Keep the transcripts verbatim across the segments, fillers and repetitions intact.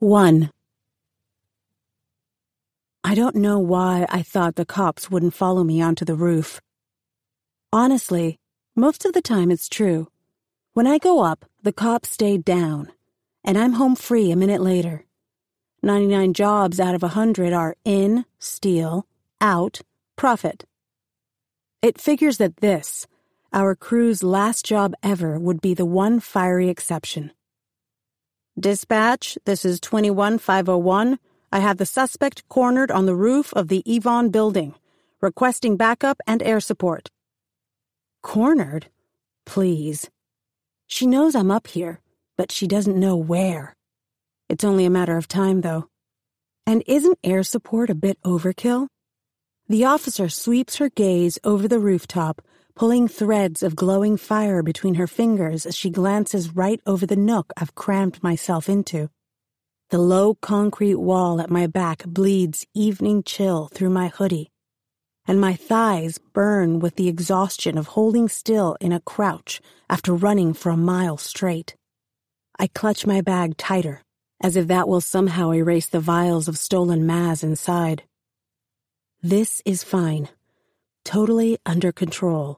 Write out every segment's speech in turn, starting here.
One. I don't know why I thought the cops wouldn't follow me onto the roof. Honestly, most of the time it's true. When I go up, the cops stay down, and I'm home free a minute later. ninety-nine jobs out of one hundred are in, steal, out, profit. It figures that this, our crew's last job ever, would be the one fiery exception. Dispatch, this is twenty-one five oh one. I have the suspect cornered on the roof of the Yvonne building, requesting backup and air support. Cornered? Please. She knows I'm up here, but she doesn't know where. It's only a matter of time, though. And isn't air support a bit overkill? The officer sweeps her gaze over the rooftop, pulling threads of glowing fire between her fingers as she glances right over the nook I've crammed myself into. The low concrete wall at my back bleeds evening chill through my hoodie, and my thighs burn with the exhaustion of holding still in a crouch after running for a mile straight. I clutch my bag tighter, as if that will somehow erase the vials of stolen Maz inside. This is fine. Totally under control.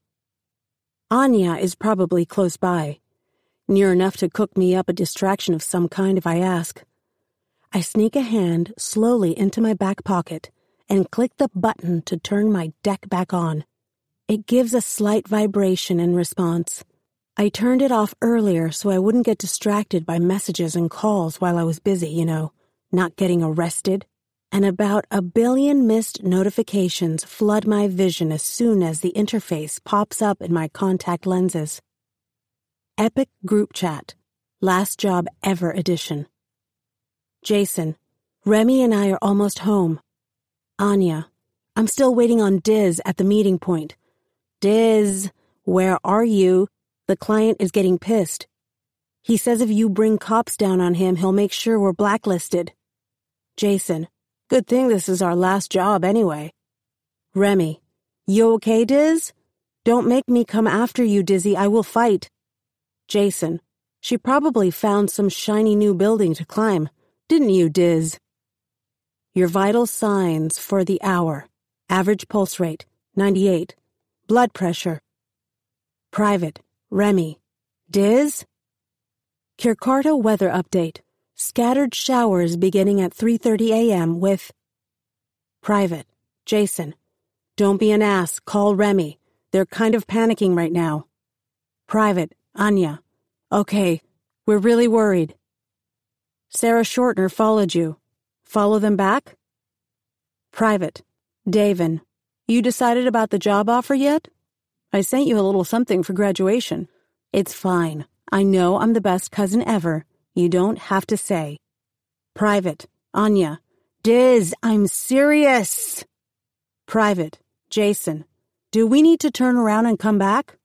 Anya is probably close by, near enough to cook me up a distraction of some kind if I ask. I sneak a hand slowly into my back pocket and click the button to turn my deck back on. It gives a slight vibration in response. I turned it off earlier so I wouldn't get distracted by messages and calls while I was busy, you know, not getting arrested. And about a billion missed notifications flood my vision as soon as the interface pops up in my contact lenses. Epic Group Chat. Last Job Ever Edition. Jason, Remy and I are almost home. Anya, I'm still waiting on Diz at the meeting point. Diz, where are you? The client is getting pissed. He says if you bring cops down on him, he'll make sure we're blacklisted. Jason, good thing this is our last job anyway. Remy, you okay, Diz? Don't make me come after you, Dizzy. I will fight. Jason, she probably found some shiny new building to climb. Didn't you, Diz? Your vital signs for the hour. Average pulse rate, ninety-eight. Blood pressure. Private, Remy. Diz? Kirkarta weather update. Scattered showers beginning at three thirty a.m. with... Private, Jason. Don't be an ass. Call Remy. They're kind of panicking right now. Private, Anya. Okay, we're really worried. Sarah Shortner followed you. Follow them back? Private, Davin. You decided about the job offer yet? I sent you a little something for graduation. It's fine. I know I'm the best cousin ever. You don't have to say. Private, Anya. Diz, I'm serious. Private, Jason. Do we need to turn around and come back?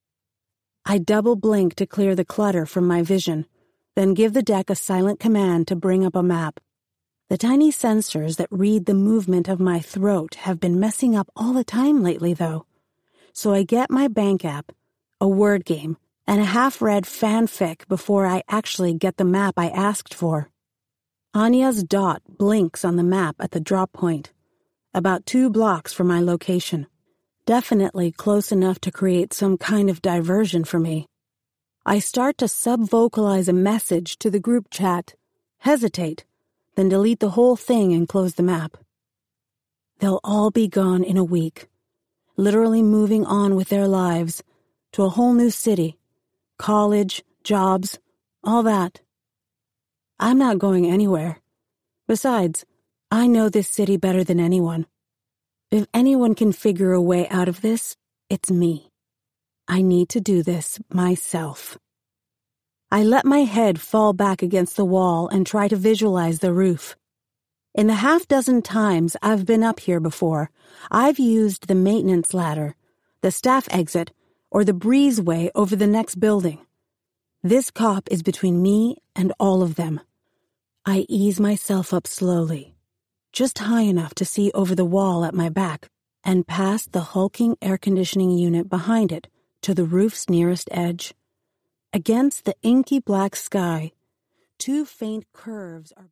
I double blink to clear the clutter from my vision, then give the deck a silent command to bring up a map. The tiny sensors that read the movement of my throat have been messing up all the time lately, though. So I get my bank app, a word game, and a half-read fanfic before I actually get the map I asked for. Anya's dot blinks on the map at the drop point, about two blocks from my location. Definitely close enough to create some kind of diversion for me. I start to sub-vocalize a message to the group chat, hesitate, then delete the whole thing and close the map. They'll all be gone in a week, literally moving on with their lives to a whole new city, college, jobs, all that. I'm not going anywhere. Besides, I know this city better than anyone. If anyone can figure a way out of this, it's me. I need to do this myself. I let my head fall back against the wall and try to visualize the roof. In the half dozen times I've been up here before, I've used the maintenance ladder, the staff exit, or the breezeway over the next building. This cop is between me and all of them. I ease myself up slowly, just high enough to see over the wall at my back, and past the hulking air conditioning unit behind it to the roof's nearest edge. Against the inky black sky, two faint curves are